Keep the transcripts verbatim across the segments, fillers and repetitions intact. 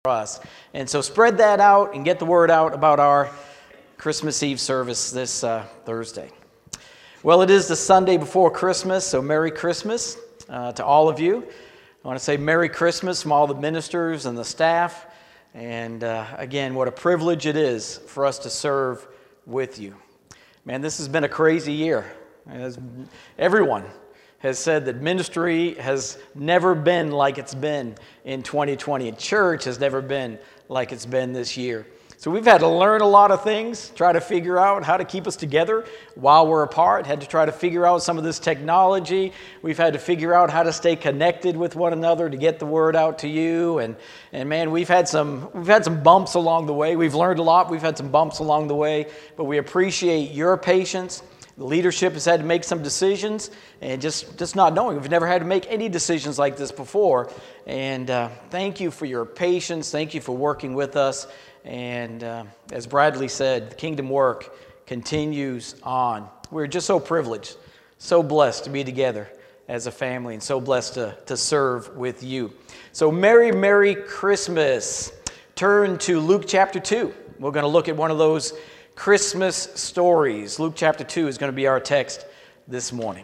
us. And so spread that out and get the word out about our Christmas Eve service this uh, Thursday. Well, it is the Sunday before Christmas, so Merry Christmas uh, to all of you. I want to say Merry Christmas from all the ministers and the staff. And uh, again, what a privilege it is for us to serve with you. Man, this has been a crazy year. As everyone has said that ministry has never been like it's been in twenty twenty. And church has never been like it's been this year. So we've had to learn a lot of things, try to figure out how to keep us together while we're apart, had to try to figure out some of this technology. We've had to figure out how to stay connected with one another to get the word out to you. And, and man, we've had some we've had some bumps along the way. We've learned a lot. We've had some bumps along the way, but we appreciate your patience. The leadership has had to make some decisions and just, just not knowing. We've never had to make any decisions like this before. And uh, thank you for your patience. Thank you for working with us. And uh, as Bradley said, the kingdom work continues on. We're just so privileged, so blessed to be together as a family and so blessed to, to serve with you. So Merry, Merry Christmas. Turn to Luke chapter two. We're going to look at one of those Christmas stories. Luke chapter two is going to be our text this morning.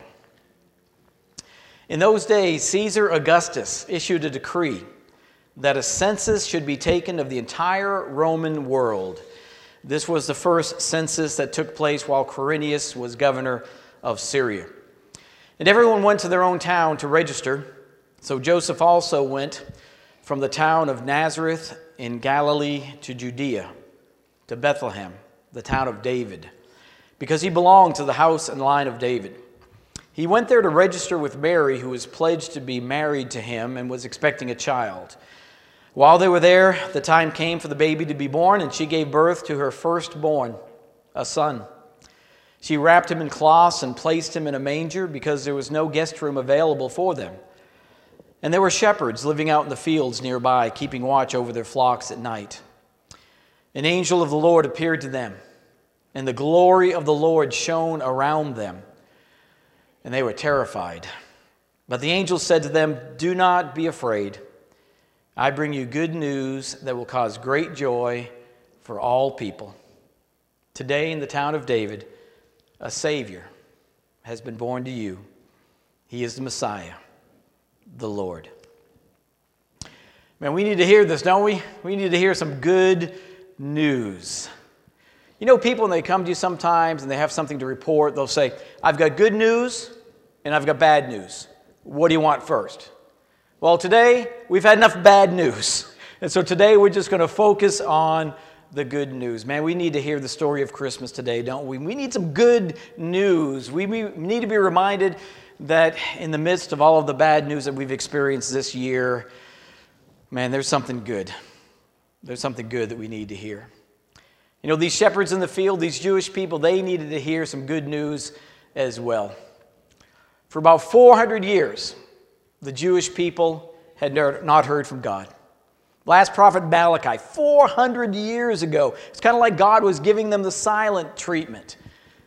In those days, Caesar Augustus issued a decree that a census should be taken of the entire Roman world. This was the first census that took place while Quirinius was governor of Syria. And everyone went to their own town to register. So Joseph also went from the town of Nazareth in Galilee to Judea, to Bethlehem, the town of David, because he belonged to the house and line of David. He went there to register with Mary, who was pledged to be married to him and was expecting a child. While they were there, the time came for the baby to be born, and she gave birth to her firstborn, a son. She wrapped him in cloths and placed him in a manger because there was no guest room available for them. And there were shepherds living out in the fields nearby, keeping watch over their flocks at night. An angel of the Lord appeared to them, and the glory of the Lord shone around them, and they were terrified. But the angel said to them, "Do not be afraid. I bring you good news that will cause great joy for all people. Today in the town of David, a Savior has been born to you. He is the Messiah, the Lord." Man, we need to hear this, don't we? We need to hear some good news. You know, people, when they come to you sometimes and they have something to report, they'll say, "I've got good news and I've got bad news. What do you want first?" Well, today we've had enough bad news. And so today we're just going to focus on the good news. Man, we need to hear the story of Christmas today, don't we? We need some good news. We need to be reminded that in the midst of all of the bad news that we've experienced this year, man, there's something good. There's something good that we need to hear. You know, these shepherds in the field, these Jewish people, they needed to hear some good news as well. For about four hundred years, the Jewish people had not heard from God. Last prophet Malachi, four hundred years ago. It's kind of like God was giving them the silent treatment.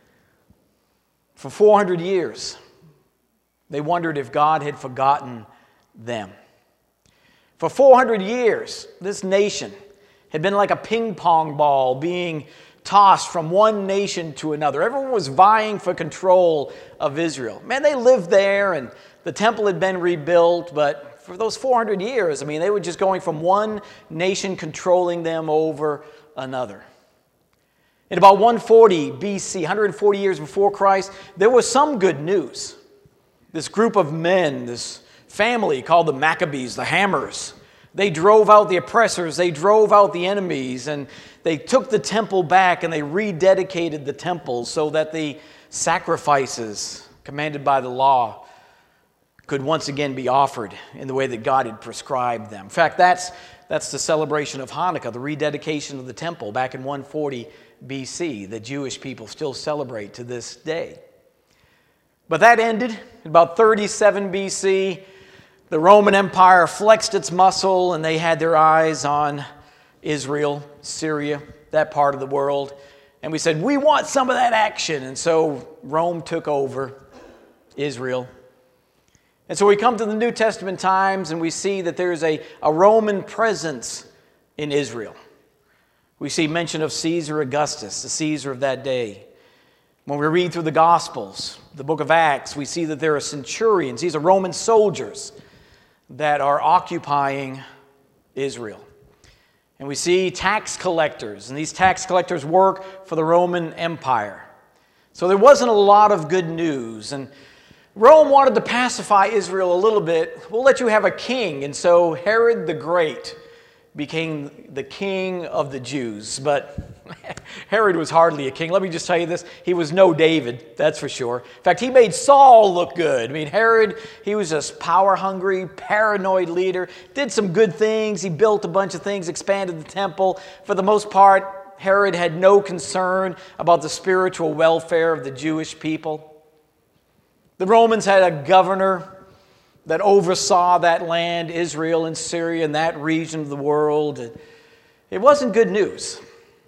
For four hundred years, they wondered if God had forgotten them. For four hundred years, this nation had been like a ping pong ball being tossed from one nation to another. Everyone was vying for control of Israel. Man, they lived there and the temple had been rebuilt, but for those four hundred years, I mean, they were just going from one nation controlling them over another. In about one forty B C, one hundred forty years before Christ, there was some good news. This group of men, this family called the Maccabees, the Hammers, they drove out the oppressors, they drove out the enemies, and they took the temple back and they rededicated the temple so that the sacrifices commanded by the law could once again be offered in the way that God had prescribed them. In fact, that's, that's the celebration of Hanukkah, the rededication of the temple back in one forty B C. The Jewish people still celebrate to this day. But that ended in about thirty-seven B C. The Roman Empire flexed its muscle and they had their eyes on Israel, Syria, that part of the world. And we said, we want some of that action. And so Rome took over Israel. And so we come to the New Testament times and we see that there's a, a Roman presence in Israel. We see mention of Caesar Augustus, the Caesar of that day. When we read through the Gospels, the book of Acts, we see that there are centurions. These are Roman soldiers that are occupying Israel. And we see tax collectors, and these tax collectors work for the Roman Empire. So there wasn't a lot of good news. And Rome wanted to pacify Israel a little bit. We'll let you have a king. And so Herod the Great became the king of the Jews. But Herod was hardly a king. Let me just tell you this. He was no David, that's for sure. In fact, he made Saul look good. I mean, Herod, he was this power-hungry, paranoid leader. Did some good things. He built a bunch of things, expanded the temple. For the most part, Herod had no concern about the spiritual welfare of the Jewish people. The Romans had a governor that oversaw that land, Israel and Syria, and that region of the world. It wasn't good news.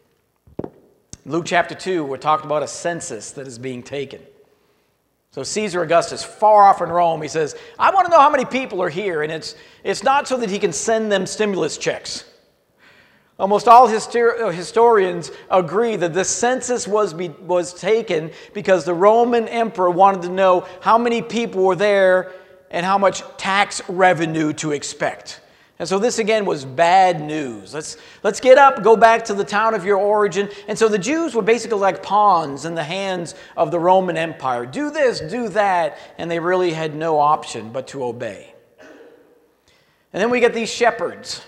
In Luke chapter two, we're talking about a census that is being taken. So Caesar Augustus, far off in Rome, he says, I want to know how many people are here. And it's, it's not so that he can send them stimulus checks. Almost all hyster- historians agree that this census was, be, was taken because the Roman emperor wanted to know how many people were there and how much tax revenue to expect. And so this again was bad news. Let's, let's get up, go back to the town of your origin. And so the Jews were basically like pawns in the hands of the Roman Empire. Do this, do that, and they really had no option but to obey. And then we get these shepherds.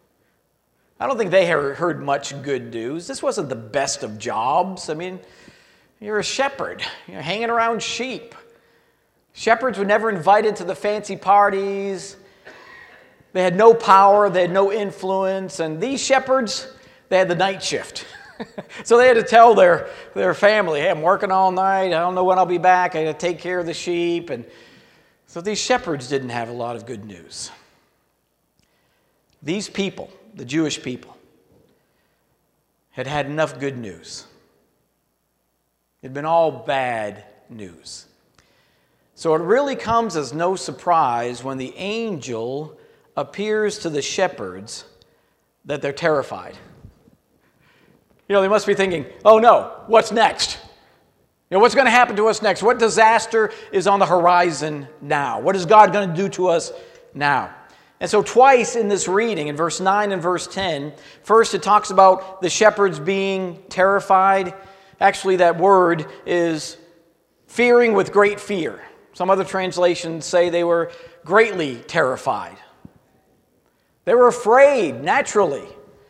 I don't think they heard much good news. This wasn't the best of jobs. I mean, you're a shepherd. You're hanging around sheep. Shepherds were never invited to the fancy parties. They had no power. They had no influence. And these shepherds, they had the night shift. So they had to tell their, their family, hey, I'm working all night. I don't know when I'll be back. I got to take care of the sheep. And so these shepherds didn't have a lot of good news. These people, the Jewish people, had had enough good news. It had been all bad news. So it really comes as no surprise when the angel appears to the shepherds that they're terrified. You know, they must be thinking, oh no, what's next? You know, what's going to happen to us next? What disaster is on the horizon now? What is God going to do to us now? And so twice in this reading, in verse nine and verse ten, first it talks about the shepherds being terrified. Actually, that word is fearing with great fear. Some other translations say they were greatly terrified. They were afraid, naturally.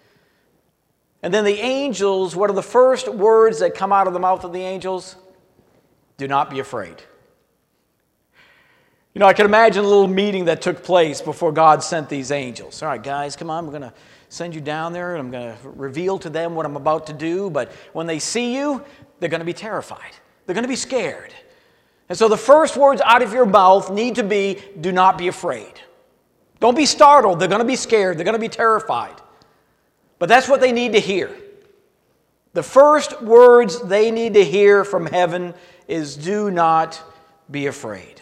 And then the angels, what are the first words that come out of the mouth of the angels? Do not be afraid. You know, I can imagine a little meeting that took place before God sent these angels. All right, guys, come on, we're going to send you down there, and I'm going to reveal to them what I'm about to do. But when they see you, they're going to be terrified. They're going to be scared. And so the first words out of your mouth need to be, do not be afraid. Don't be startled. They're going to be scared. They're going to be terrified. But that's what they need to hear. The first words they need to hear from heaven is, do not be afraid.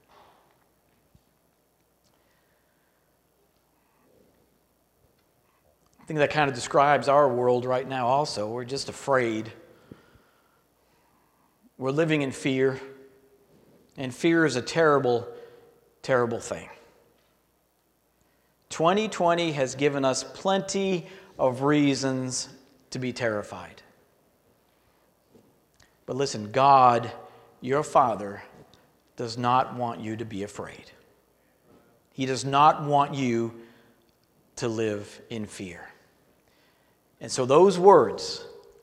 I think that kind of describes our world right now also. We're just afraid. We're living in fear. And fear is a terrible, terrible thing. twenty twenty has given us plenty of reasons to be terrified. But listen, God, your Father, does not want you to be afraid. He does not want you to live in fear. And so those words,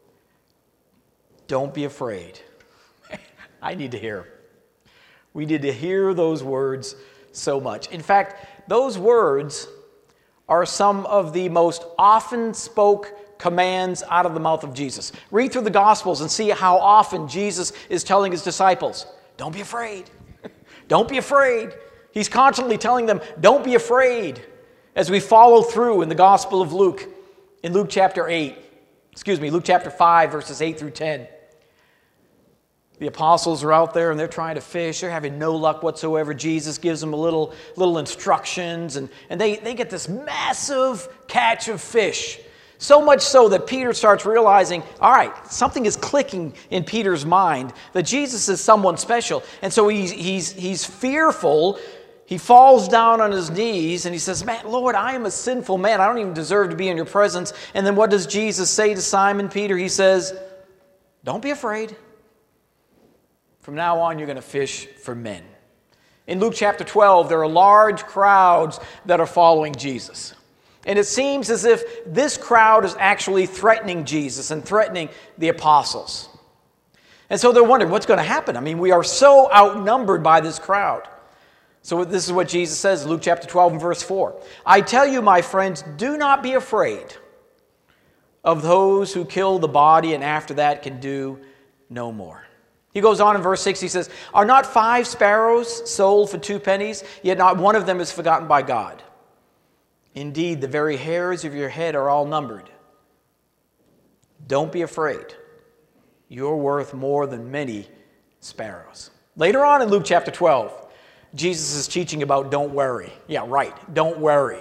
don't be afraid, I need to hear them. We need to hear those words so much. In fact, those words are some of the most often spoke commands out of the mouth of Jesus. Read through the Gospels and see how often Jesus is telling his disciples, don't be afraid. Don't be afraid. He's constantly telling them, don't be afraid. As we follow through in the Gospel of Luke, in Luke chapter eight, excuse me, Luke chapter five, verses eight through ten. The apostles are out there and they're trying to fish. They're having no luck whatsoever. Jesus gives them a little, little instructions, and, and they, they get this massive catch of fish. So much so that Peter starts realizing, all right, something is clicking in Peter's mind, that Jesus is someone special. And so he's, he's, he's fearful. He falls down on his knees and he says, man, Lord, I am a sinful man. I don't even deserve to be in your presence. And then what does Jesus say to Simon Peter? He says, don't be afraid. From now on, you're going to fish for men. In Luke chapter twelve, there are large crowds that are following Jesus. And it seems as if this crowd is actually threatening Jesus and threatening the apostles. And so they're wondering, what's going to happen? I mean, we are so outnumbered by this crowd. So this is what Jesus says in Luke chapter twelve and verse four. I tell you, my friends, do not be afraid of those who kill the body and after that can do no more. He goes on in verse six, he says, are not five sparrows sold for two pennies, yet not one of them is forgotten by God? Indeed, the very hairs of your head are all numbered. Don't be afraid. You're worth more than many sparrows. Later on in Luke chapter twelve, Jesus is teaching about don't worry. Yeah, right, don't worry.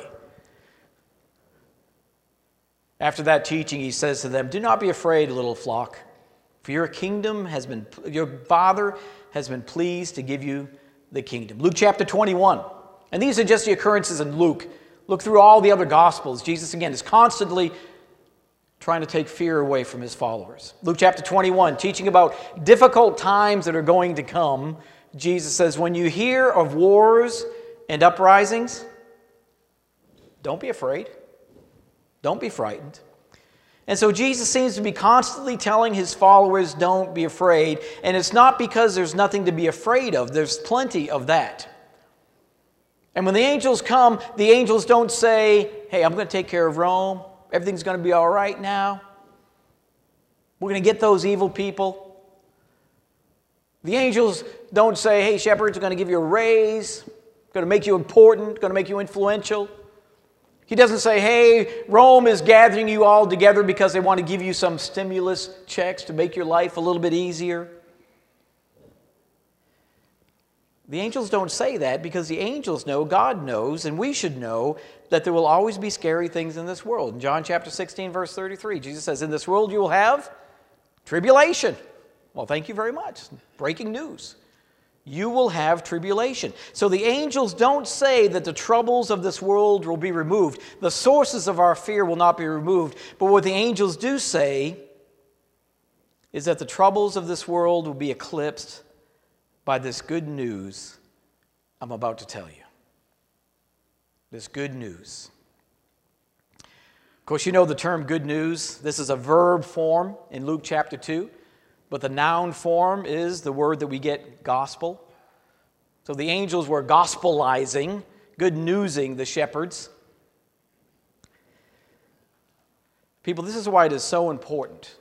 After that teaching, he says to them, do not be afraid, little flock. For your kingdom has been, your Father has been pleased to give you the kingdom. Luke chapter twenty-one. And these are just the occurrences in Luke. Look through all the other Gospels. Jesus, again, is constantly trying to take fear away from his followers. Luke chapter twenty-one, teaching about difficult times that are going to come. Jesus says, when you hear of wars and uprisings, don't be afraid. Don't be frightened. And so Jesus seems to be constantly telling his followers, don't be afraid. And it's not because there's nothing to be afraid of. There's plenty of that. And when the angels come, the angels don't say, hey, I'm going to take care of Rome. Everything's going to be all right now. We're going to get those evil people. The angels don't say, hey, shepherds are going to give you a raise, going to make you important, going to make you influential. He doesn't say, hey, Rome is gathering you all together because they want to give you some stimulus checks to make your life a little bit easier. The angels don't say that because the angels know, God knows, and we should know that there will always be scary things in this world. In John chapter sixteen, verse thirty-three, Jesus says, in this world you will have tribulation. Well, thank you very much. Breaking news. You will have tribulation. So the angels don't say that the troubles of this world will be removed. The sources of our fear will not be removed. But what the angels do say is that the troubles of this world will be eclipsed by this good news I'm about to tell you. This good news. Of course, you know the term good news. This is a verb form in Luke chapter two. But the noun form is the word that we get, gospel. So the angels were gospelizing, good newsing the shepherds. People, this is why it is so important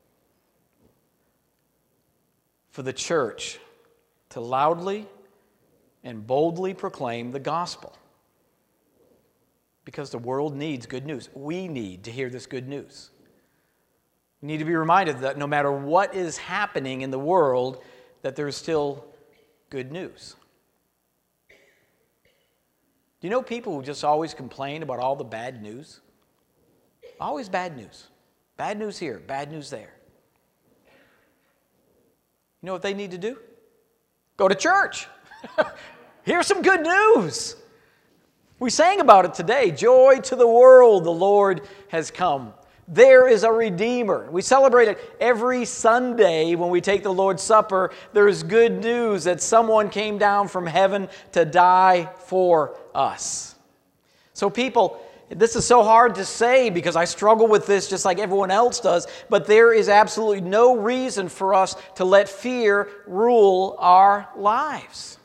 for the church to loudly and boldly proclaim the gospel. Because the world needs good news. We need to hear this good news. We need to be reminded that no matter what is happening in the world, that there is still good news. Do you know people who just always complain about all the bad news? Always bad news. Bad news here, bad news there. You know what they need to do? Go to church. Here's some good news. We sang about it today. Joy to the world, the Lord has come. There is a Redeemer. We celebrate it every Sunday when we take the Lord's Supper. There is good news that someone came down from heaven to die for us. So people, this is so hard to say because I struggle with this just like everyone else does, but there is absolutely no reason for us to let fear rule our lives.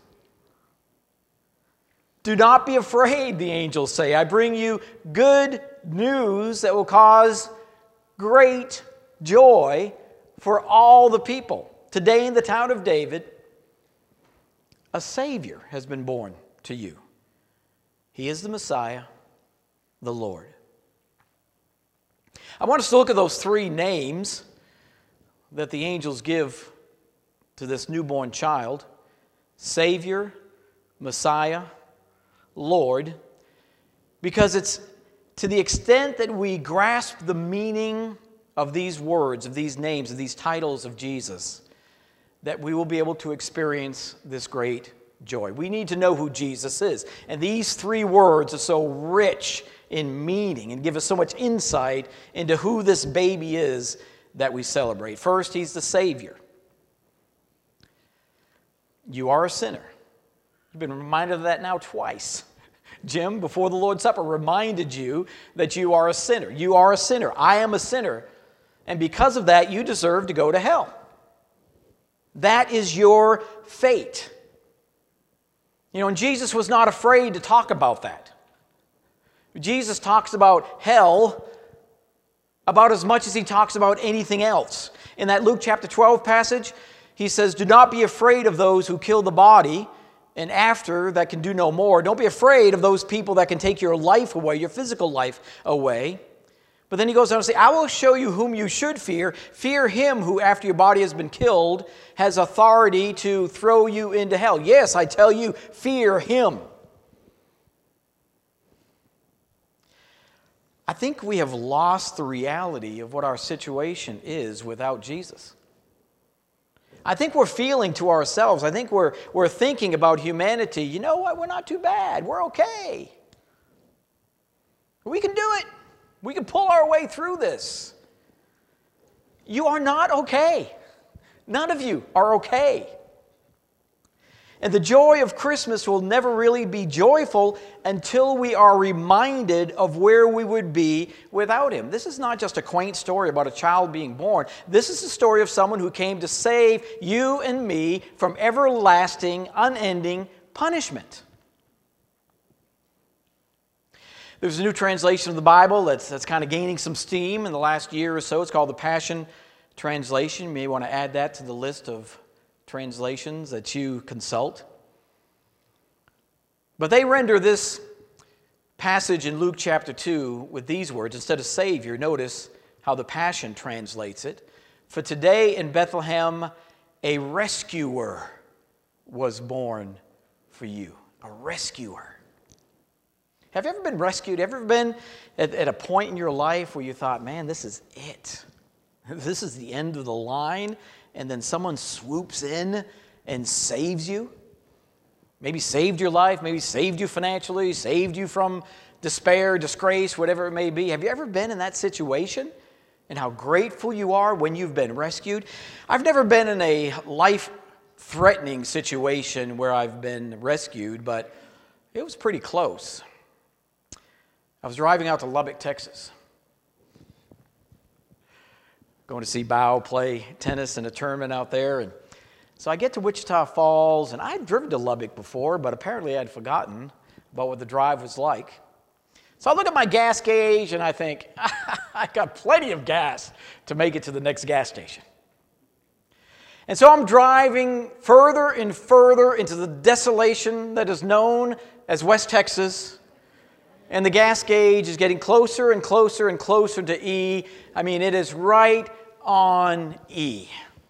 Do not be afraid, the angels say. I bring you good news that will cause great joy for all the people. Today in the town of David, a Savior has been born to you. He is the Messiah, the Lord. I want us to look at those three names that the angels give to this newborn child, Savior, Messiah, Lord, because it's to the extent that we grasp the meaning of these words, of these names, of these titles of Jesus, that we will be able to experience this great joy. We need to know who Jesus is. And these three words are so rich in meaning and give us so much insight into who this baby is that we celebrate. First, he's the Savior. You are a sinner. You've been reminded of that now twice. Jim, before the Lord's Supper, reminded you that you are a sinner. You are a sinner. I am a sinner. And because of that, you deserve to go to hell. That is your fate. You know, and Jesus was not afraid to talk about that. Jesus talks about hell about as much as he talks about anything else. In that Luke chapter twelve passage, he says, "Do not be afraid of those who kill the body, and after that can do no more. Don't be afraid of those people that can take your life away, your physical life away." But then he goes on to say, "I will show you whom you should fear. Fear him who, after your body has been killed, has authority to throw you into hell." Yes, I tell you, fear him. I think we have lost the reality of what our situation is without Jesus. I think we're feeling to ourselves, I think we're, we're thinking about humanity, you know what, we're not too bad, we're okay. We can do it. We can pull our way through this. You are not okay. None of you are okay. And the joy of Christmas will never really be joyful until we are reminded of where we would be without him. This is not just a quaint story about a child being born. This is the story of someone who came to save you and me from everlasting, unending punishment. There's a new translation of the Bible that's, that's kind of gaining some steam in the last year or so. It's called the Passion Translation. You may want to add that to the list of translations that you consult. But they render this passage in Luke chapter two with these words. Instead of Savior, notice how the Passion translates it. "For today in Bethlehem a rescuer was born for you." A rescuer. Have you ever been rescued? Have you ever been at, at a point in your life where you thought, man, this is it. This is the end of the line. And then someone swoops in and saves you? Maybe saved your life, maybe saved you financially, saved you from despair, disgrace, whatever it may be. Have you ever been in that situation? And how grateful you are when you've been rescued? I've never been in a life-threatening situation where I've been rescued, but it was pretty close. I was driving out to Lubbock, Texas, going to see Bow play tennis in a tournament out there. And so I get to Wichita Falls, and I'd driven to Lubbock before, but apparently I'd forgotten about what the drive was like. So I look at my gas gauge, and I think, I got plenty of gas to make it to the next gas station. And so I'm driving further and further into the desolation that is known as West Texas. And the gas gauge is getting closer and closer and closer to E. I mean, it is right on E.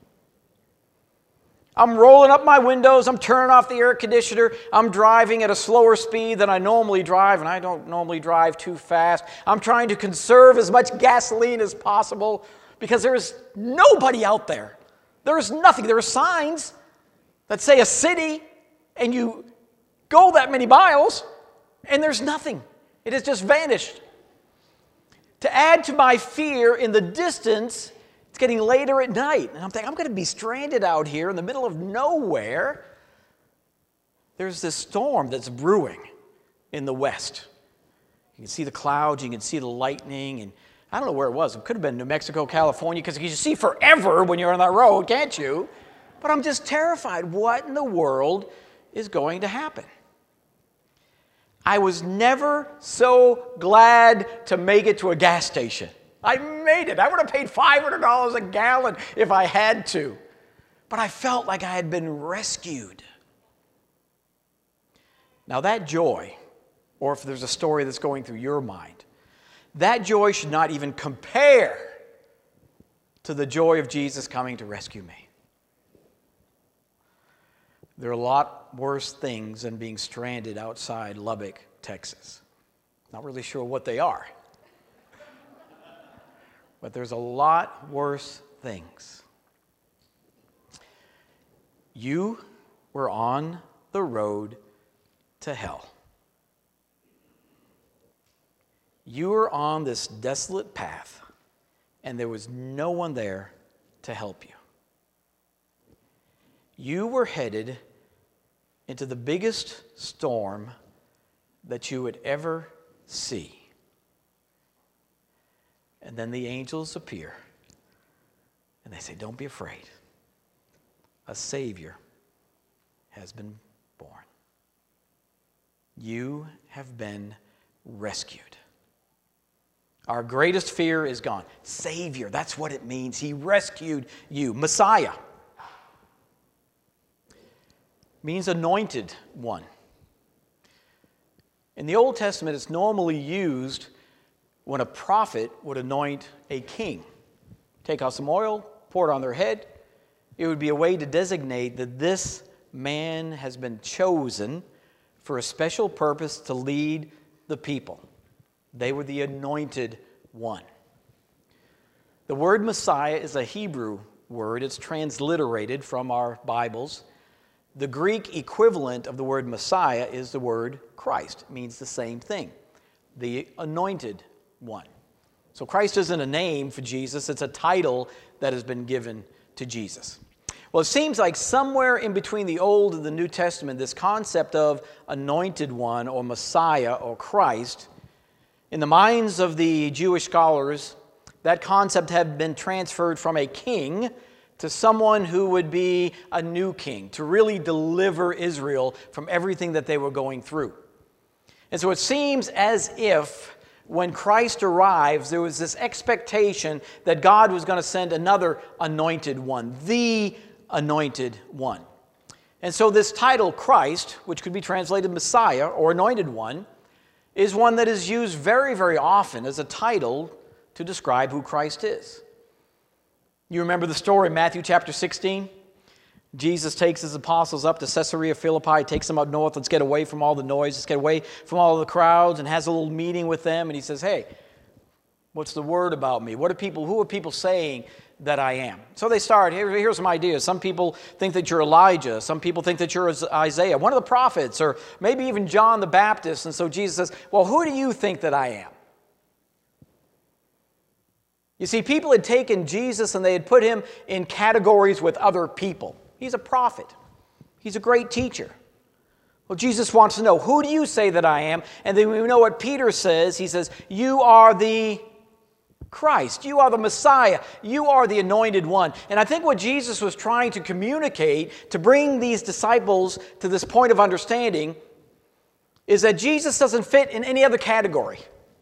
I'm rolling up my windows. I'm turning off the air conditioner. I'm driving at a slower speed than I normally drive, and I don't normally drive too fast. I'm trying to conserve as much gasoline as possible because there is nobody out there. There is nothing. There are signs that say a city, and you go that many miles, and there's nothing. It has just vanished. To add to my fear in the distance, it's getting later at night. And I'm thinking, I'm going to be stranded out here in the middle of nowhere. There's this storm that's brewing in the west. You can see the clouds, you can see the lightning, and I don't know where it was. It could have been New Mexico, California, because you can see forever when you're on that road, can't you? But I'm just terrified. What in the world is going to happen? I was never so glad to make it to a gas station. I made it. I would have paid five hundred dollars a gallon if I had to. But I felt like I had been rescued. Now that joy, or if there's a story that's going through your mind, that joy should not even compare to the joy of Jesus coming to rescue me. There are a lot worse things than being stranded outside Lubbock, Texas. Not really sure what they are. But there's a lot worse things. You were on the road to hell. You were on this desolate path, and there was no one there to help you. You were headed into the biggest storm that you would ever see. And then the angels appear, and they say, "Don't be afraid. A Savior has been born. You have been rescued." Our greatest fear is gone. Savior, that's what it means. He rescued you. Messiah means anointed one. In the Old Testament, it's normally used when a prophet would anoint a king. Take out some oil, pour it on their head. It would be a way to designate that this man has been chosen for a special purpose to lead the people. They were the anointed one. The word Messiah is a Hebrew word. It's transliterated from our Bibles. The Greek equivalent of the word Messiah is the word Christ. It means the same thing, the anointed one. So Christ isn't a name for Jesus. It's a title that has been given to Jesus. Well, it seems like somewhere in between the Old and the New Testament, this concept of anointed one or Messiah or Christ, in the minds of the Jewish scholars, that concept had been transferred from a king to someone who would be a new king, to really deliver Israel from everything that they were going through. And so it seems as if when Christ arrives, there was this expectation that God was going to send another anointed one, the anointed one. And so this title, Christ, which could be translated Messiah or anointed one, is one that is used very, very often as a title to describe who Christ is. You remember the story in Matthew chapter sixteen? Jesus takes his apostles up to Caesarea Philippi, takes them up north. Let's get away from all the noise. Let's get away from all the crowds, and has a little meeting with them. And he says, "Hey, what's the word about me? What are people? Who are people saying that I am?" So they start. Here, here's some ideas. Some people think that you're Elijah. Some people think that you're Isaiah, one of the prophets, or maybe even John the Baptist. And so Jesus says, "Well, who do you think that I am?" You see, people had taken Jesus and they had put him in categories with other people. He's a prophet. He's a great teacher. Well, Jesus wants to know, who do you say that I am? And then we know what Peter says. He says, "You are the Christ. You are the Messiah. You are the anointed one." And I think what Jesus was trying to communicate to bring these disciples to this point of understanding is that Jesus doesn't fit in any other category.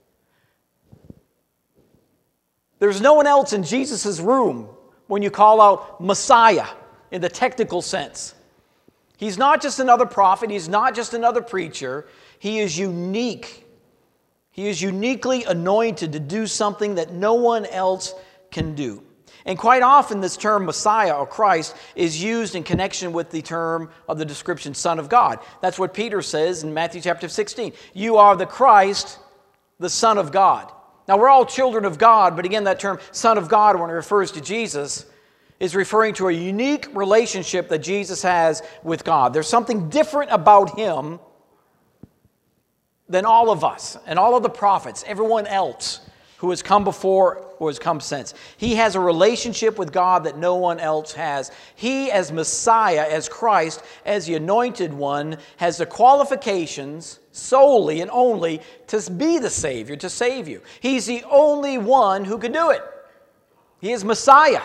There's no one else in Jesus' room when you call out Messiah in the technical sense. He's not just another prophet. He's not just another preacher. He is unique. He is uniquely anointed to do something that no one else can do. And quite often this term Messiah or Christ is used in connection with the term of the description Son of God. That's what Peter says in Matthew chapter sixteen. "You are the Christ, the Son of God." Now, we're all children of God, but again, that term Son of God, when it refers to Jesus, is referring to a unique relationship that Jesus has with God. There's something different about him than all of us and all of the prophets, everyone else who has come before or has come since. He has a relationship with God that no one else has. He, as Messiah, as Christ, as the anointed one, has the qualifications solely and only to be the Savior, to save you. He's the only one who can do it. He is Messiah.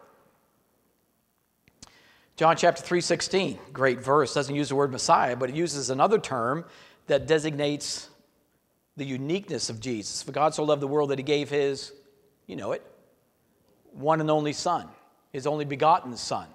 John chapter three sixteen, great verse, doesn't use the word Messiah, but it uses another term that designates the uniqueness of Jesus. "For God so loved the world that he gave his," you know it, "one and only Son, his only begotten Son."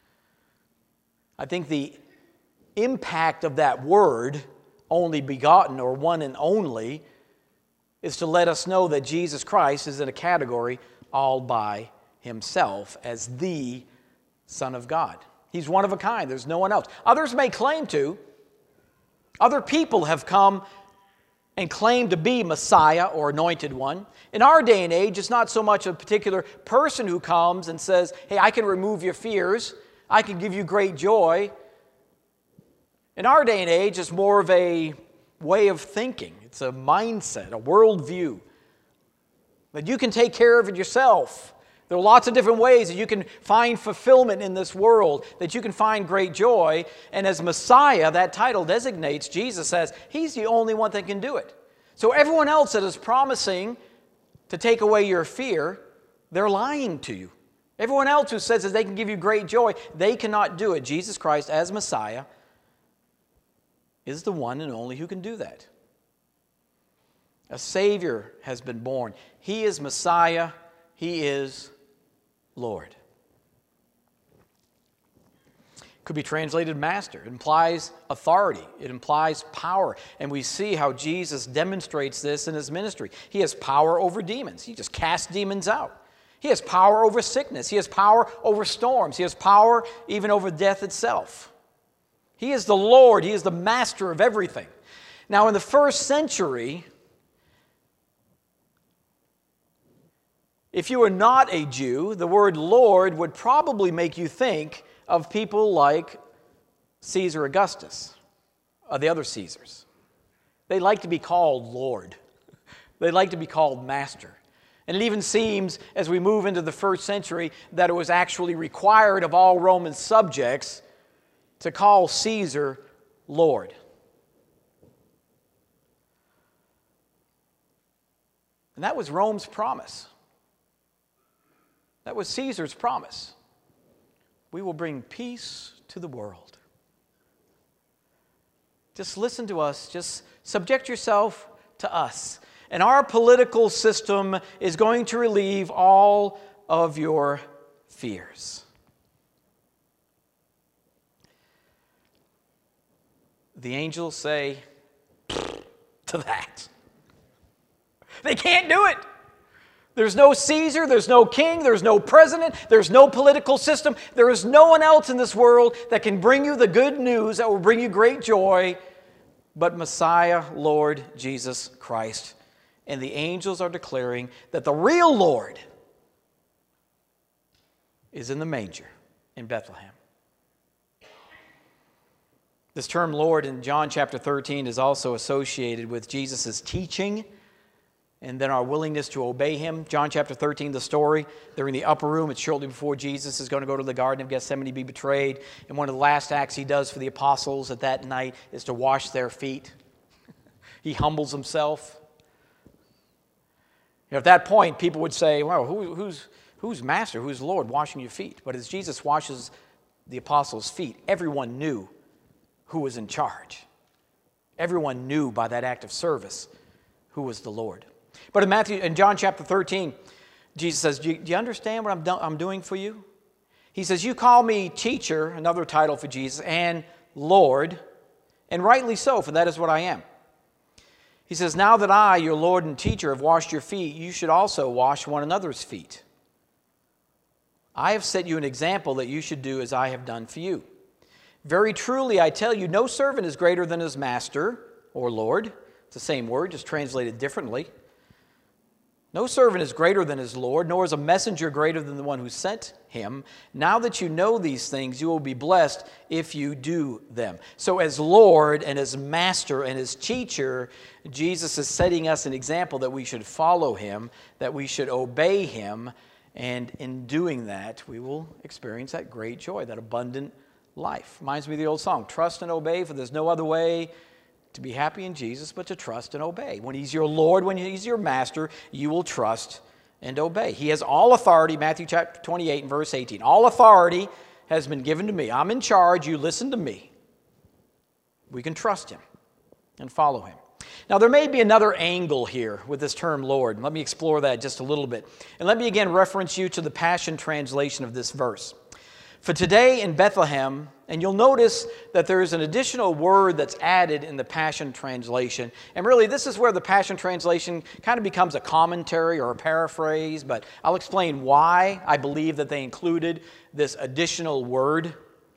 I think the impact of that word, only begotten or one and only, is to let us know that Jesus Christ is in a category all by himself as the Son of God. He's one of a kind. There's no one else. Others may claim to. Other people have come and claimed to be Messiah or anointed one. In our day and age, it's not so much a particular person who comes and says, hey, I can remove your fears. I can give you great joy. In our day and age, it's more of a way of thinking. It's a mindset, a worldview. That you can take care of it yourself. There are lots of different ways that you can find fulfillment in this world, that you can find great joy. And as Messiah, that title designates Jesus as He's the only one that can do it. So everyone else that is promising to take away your fear, they're lying to you. Everyone else who says that they can give you great joy, they cannot do it. Jesus Christ, as Messiah, is the one and only who can do that. A Savior has been born. He is Messiah. He is Lord. Could be translated master. It implies authority. It implies power. And we see how Jesus demonstrates this in His ministry. He has power over demons. He just casts demons out. He has power over sickness. He has power over storms. He has power even over death itself. He is the Lord. He is the master of everything. Now, in the first century, if you were not a Jew, the word Lord would probably make you think of people like Caesar Augustus, or the other Caesars. They like to be called Lord. They like to be called master. And it even seems, as we move into the first century, that it was actually required of all Roman subjects to call Caesar Lord. And that was Rome's promise. That was Caesar's promise. We will bring peace to the world. Just listen to us. Just subject yourself to us. And our political system is going to relieve all of your fears. The angels say to that. They can't do it. There's no Caesar, there's no king, there's no president, there's no political system. There is no one else in this world that can bring you the good news that will bring you great joy but Messiah, Lord Jesus Christ. And the angels are declaring that the real Lord is in the manger in Bethlehem. This term Lord in John chapter thirteen is also associated with Jesus' teaching and then our willingness to obey Him. John chapter thirteen, the story, they're in the upper room. It's shortly before Jesus is going to go to the Garden of Gethsemane to be betrayed. And one of the last acts He does for the apostles at that night is to wash their feet. He humbles Himself. You know, at that point, people would say, well, who, who's, who's master, who's Lord washing your feet? But as Jesus washes the apostles' feet, everyone knew who was in charge. Everyone knew by that act of service who was the Lord. But in Matthew, in John chapter thirteen, Jesus says, do you, do you understand what I'm, do, I'm doing for you? He says, you call me teacher, another title for Jesus, and Lord, and rightly so, for that is what I am. He says, now that I, your Lord and teacher, have washed your feet, you should also wash one another's feet. I have set you an example that you should do as I have done for you. Very truly, I tell you, no servant is greater than his master or Lord. It's the same word, just translated differently. No servant is greater than his Lord, nor is a messenger greater than the one who sent him. Now that you know these things, you will be blessed if you do them. So as Lord and as master and as teacher, Jesus is setting us an example that we should follow Him, that we should obey Him, and in doing that, we will experience that great joy, that abundant life. Reminds me of the old song, trust and obey, for there's no other way to be happy in Jesus, but to trust and obey. When He's your Lord, when He's your master, you will trust and obey. He has all authority, Matthew chapter twenty-eight and verse eighteen. All authority has been given to me. I'm in charge. You listen to me. We can trust Him and follow Him. Now, there may be another angle here with this term Lord. Let me explore that just a little bit. And let me again reference you to the Passion Translation of this verse. For today in Bethlehem, and you'll notice that there is an additional word that's added in the Passion Translation. And really, this is where the Passion Translation kind of becomes a commentary or a paraphrase, but I'll explain why I believe that they included this additional word.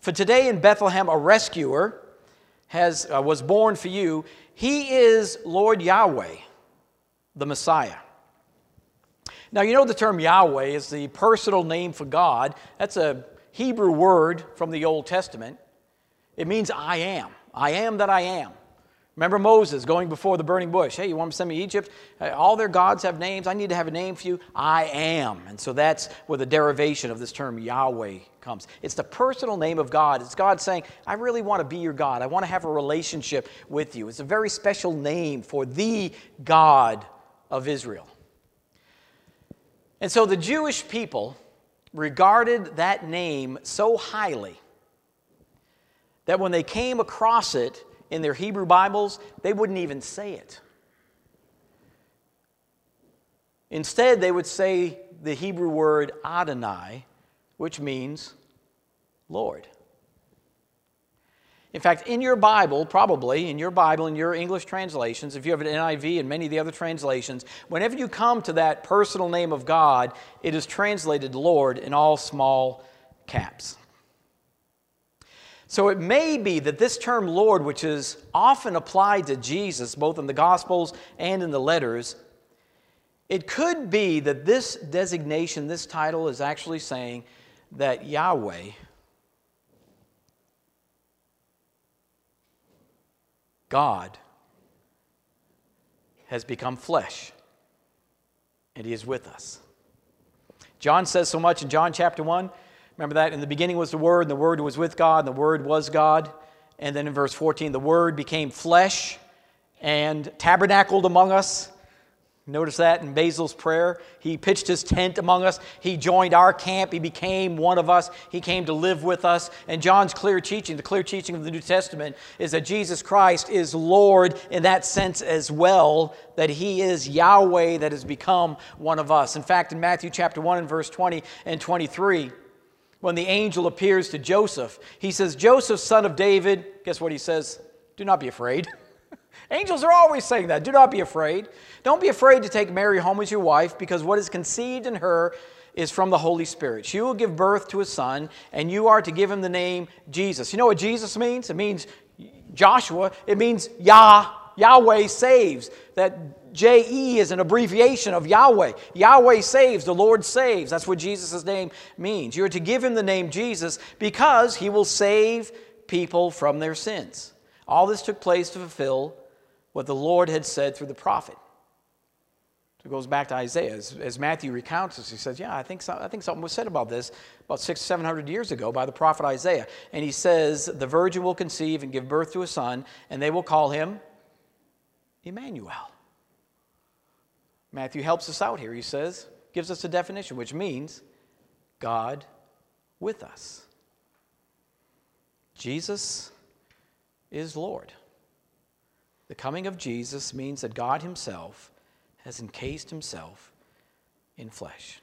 For today in Bethlehem a rescuer has, uh, was born for you. He is Lord Yahweh, the Messiah. Now, you know the term Yahweh is the personal name for God. That's a Hebrew word from the Old Testament. It means I am. I am that I am. Remember Moses going before the burning bush. Hey, you want me to send me to Egypt? All their gods have names. I need to have a name for you. I am. And so that's where the derivation of this term Yahweh comes. It's the personal name of God. It's God saying, I really want to be your God. I want to have a relationship with you. It's a very special name for the God of Israel. And so the Jewish people regarded that name so highly that when they came across it in their Hebrew Bibles, they wouldn't even say it. Instead, they would say the Hebrew word Adonai, which means Lord. In fact, in your Bible, probably, in your Bible, in your English translations, if you have an N I V and many of the other translations, whenever you come to that personal name of God, it is translated Lord in all small caps. So it may be that this term Lord, which is often applied to Jesus, both in the Gospels and in the letters, it could be that this designation, this title, is actually saying that Yahweh, God, has become flesh, and He is with us. John says so much in John chapter one. Remember that? In the beginning was the Word, and the Word was with God, and the Word was God. And then in verse fourteen, the Word became flesh and tabernacled among us. Notice that in Basil's prayer. He pitched his tent among us. He joined our camp. He became one of us. He came to live with us. And John's clear teaching, the clear teaching of the New Testament, is that Jesus Christ is Lord in that sense as well, that He is Yahweh that has become one of us. In fact, in Matthew chapter one and verse twenty and twenty-three, when the angel appears to Joseph, he says, Joseph, son of David, guess what he says? Do not be afraid. Angels are always saying that. Do not be afraid. Don't be afraid to take Mary home as your wife, because what is conceived in her is from the Holy Spirit. She will give birth to a son, and you are to give him the name Jesus. You know what Jesus means? It means Joshua. It means Yah, Yahweh saves. That J E is an abbreviation of Yahweh. Yahweh saves, the Lord saves. That's what Jesus' name means. You're to give him the name Jesus because he will save people from their sins. All this took place to fulfill what the Lord had said through the prophet. It goes back to Isaiah. As, as Matthew recounts this, he says, yeah, I think, so, I think something was said about this about six, seven hundred years ago by the prophet Isaiah. And he says, the virgin will conceive and give birth to a son, and they will call him Emmanuel. Matthew helps us out here. He says, gives us a definition, which means God with us. Jesus is Lord. The coming of Jesus means that God himself has encased himself in flesh.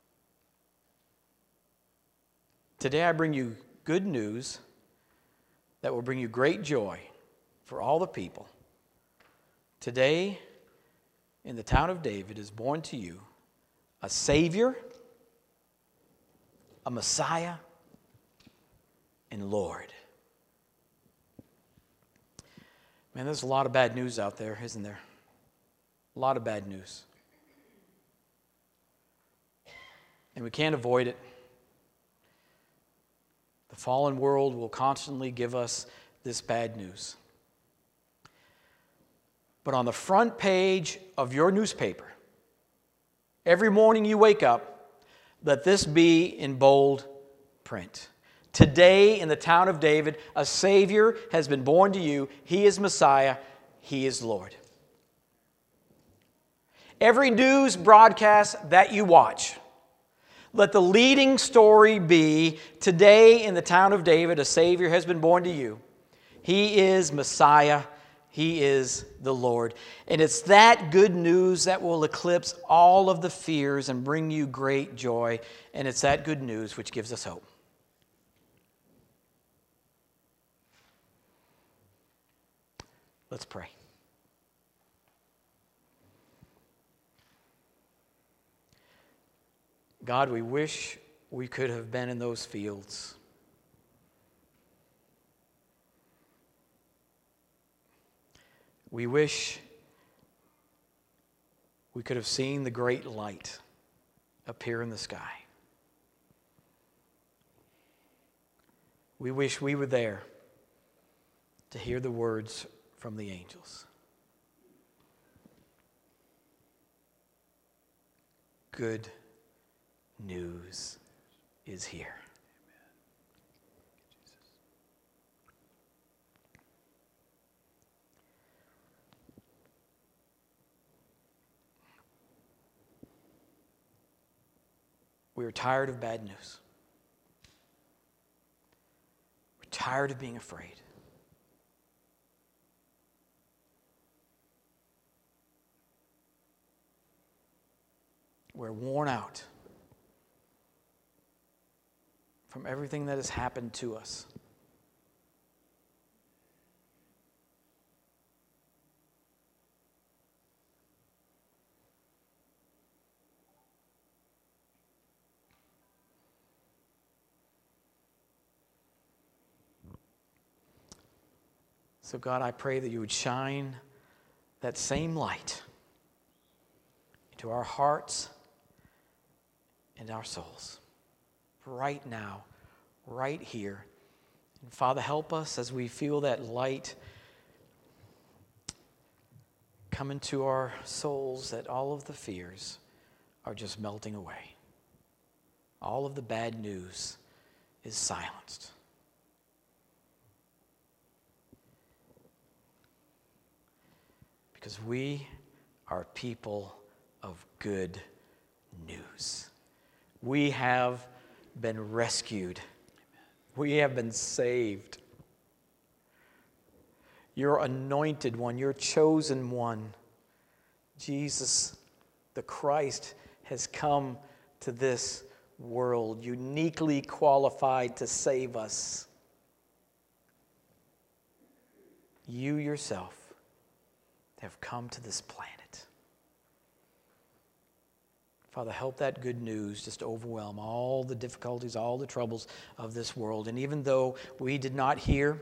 Today I bring you good news that will bring you great joy for all the people. Today, in the town of David, is born to you a Savior, a Messiah, and Lord. Man, there's a lot of bad news out there, isn't there? A lot of bad news. And we can't avoid it. The fallen world will constantly give us this bad news. But on the front page of your newspaper, every morning you wake up, let this be in bold print. Today in the town of David, a Savior has been born to you. He is Messiah. He is Lord. Every news broadcast that you watch, let the leading story be, today in the town of David, a Savior has been born to you. He is Messiah. He is the Lord. And it's that good news that will eclipse all of the fears and bring you great joy. And it's that good news which gives us hope. Let's pray. God, we wish we could have been in those fields. We wish we could have seen the great light appear in the sky. We wish we were there to hear the words from the angels. Good news is here. We are tired of bad news. We're tired of being afraid. We're worn out from everything that has happened to us. So God, I pray that you would shine that same light into our hearts and our souls right now, right here. And Father, help us as we feel that light come into our souls, that all of the fears are just melting away. All of the bad news is silenced. Because we are people of good news. We have been rescued. We have been saved. Your anointed one, your chosen one, Jesus the Christ, has come to this world, uniquely qualified to save us. You yourself have come to this planet. Father, help that good news just overwhelm all the difficulties, all the troubles of this world. And even though we did not hear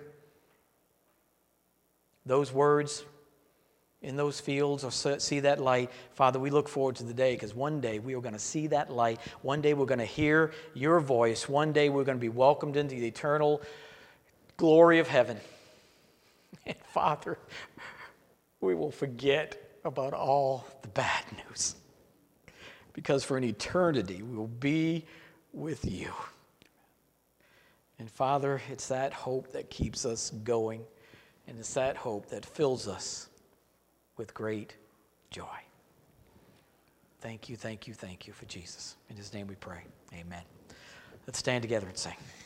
those words in those fields or see that light, Father, we look forward to the day, because one day we are going to see that light. One day we're going to hear your voice. One day we're going to be welcomed into the eternal glory of heaven. And Father, we will forget about all the bad news, because for an eternity we will be with you. And Father, it's that hope that keeps us going, and it's that hope that fills us with great joy. Thank you, thank you, thank you for Jesus. In his name we pray. Amen. Let's stand together and sing.